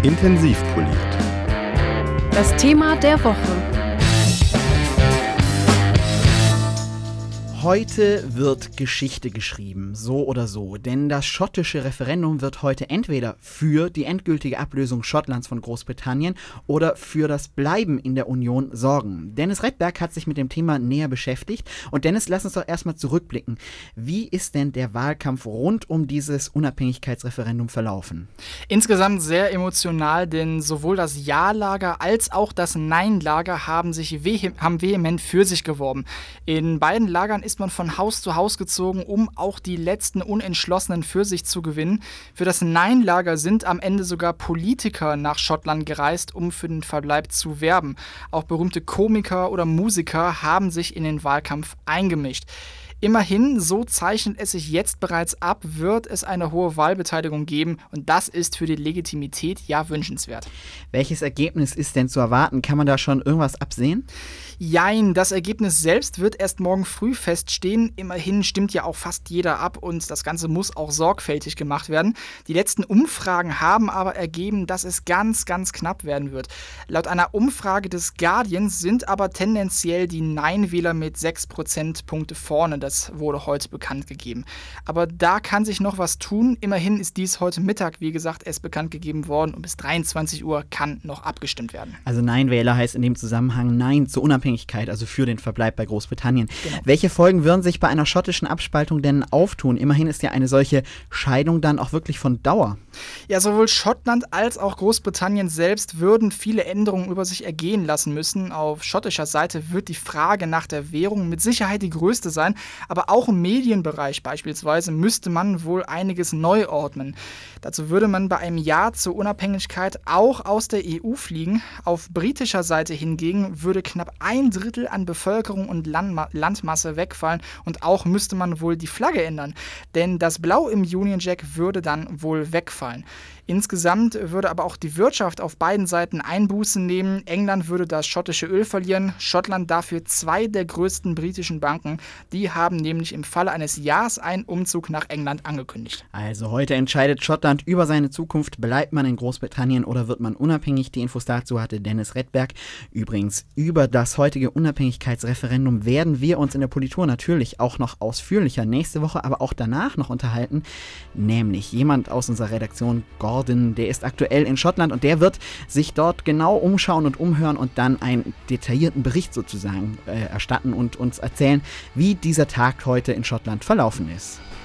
Intensiv poliert. Das Thema der Woche. Heute wird Geschichte geschrieben, so oder so, denn das schottische Referendum wird heute entweder für die endgültige Ablösung Schottlands von Großbritannien oder für das Bleiben in der Union sorgen. Dennis Redberg hat sich mit dem Thema näher beschäftigt und Dennis, lass uns doch erstmal zurückblicken. Wie ist denn der Wahlkampf rund um dieses Unabhängigkeitsreferendum verlaufen? Insgesamt sehr emotional, denn sowohl das Ja-Lager als auch das Nein-Lager haben vehement für sich geworben. In beiden Lagern ist man von Haus zu Haus gezogen, um auch die letzten Unentschlossenen für sich zu gewinnen. Für das Nein-Lager sind am Ende sogar Politiker nach Schottland gereist, um für den Verbleib zu werben. Auch berühmte Komiker oder Musiker haben sich in den Wahlkampf eingemischt. Immerhin, so zeichnet es sich jetzt bereits ab, wird es eine hohe Wahlbeteiligung geben und das ist für die Legitimität ja wünschenswert. Welches Ergebnis ist denn zu erwarten? Kann man da schon irgendwas absehen? Jein, das Ergebnis selbst wird erst morgen früh feststehen. Immerhin stimmt ja auch fast jeder ab und das Ganze muss auch sorgfältig gemacht werden. Die letzten Umfragen haben aber ergeben, dass es ganz, ganz knapp werden wird. Laut einer Umfrage des Guardians sind aber tendenziell die Nein-Wähler mit 6 Prozentpunkte vorne. Das wurde heute bekannt gegeben. Aber da kann sich noch was tun. Immerhin ist dies heute Mittag, wie gesagt, erst bekannt gegeben worden und bis 23 Uhr kann noch abgestimmt werden. Also Nein-Wähler heißt in dem Zusammenhang Nein zur Unabhängigkeit, also für den Verbleib bei Großbritannien. Genau. Welche Folgen würden sich bei einer schottischen Abspaltung denn auftun? Immerhin ist ja eine solche Scheidung dann auch wirklich von Dauer. Ja, sowohl Schottland als auch Großbritannien selbst würden viele Änderungen über sich ergehen lassen müssen. Auf schottischer Seite wird die Frage nach der Währung mit Sicherheit die größte sein, aber auch im Medienbereich beispielsweise müsste man wohl einiges neu ordnen. Dazu würde man bei einem Ja zur Unabhängigkeit auch aus der EU fliegen. Auf britischer Seite hingegen würde knapp 1/3 an Bevölkerung und Landmasse wegfallen und auch müsste man wohl die Flagge ändern, denn das Blau im Union Jack würde dann wohl wegfallen. Insgesamt würde aber auch die Wirtschaft auf beiden Seiten Einbußen nehmen. England würde das schottische Öl verlieren, Schottland dafür 2 der größten britischen Banken. Die haben nämlich im Falle eines Ja's einen Umzug nach England angekündigt. Also heute entscheidet Schottland über seine Zukunft. Bleibt man in Großbritannien oder wird man unabhängig? Die Infos dazu hatte Dennis Redberg. Übrigens, über das heutige Unabhängigkeitsreferendum werden wir uns in der Politur natürlich auch noch ausführlicher nächste Woche, aber auch danach noch unterhalten. Nämlich jemand aus unserer Redaktion, Gordon, der ist aktuell in Schottland und der wird sich dort genau umschauen und umhören und dann einen detaillierten Bericht sozusagen erstatten und uns erzählen, wie dieser Tag heute in Schottland verlaufen ist.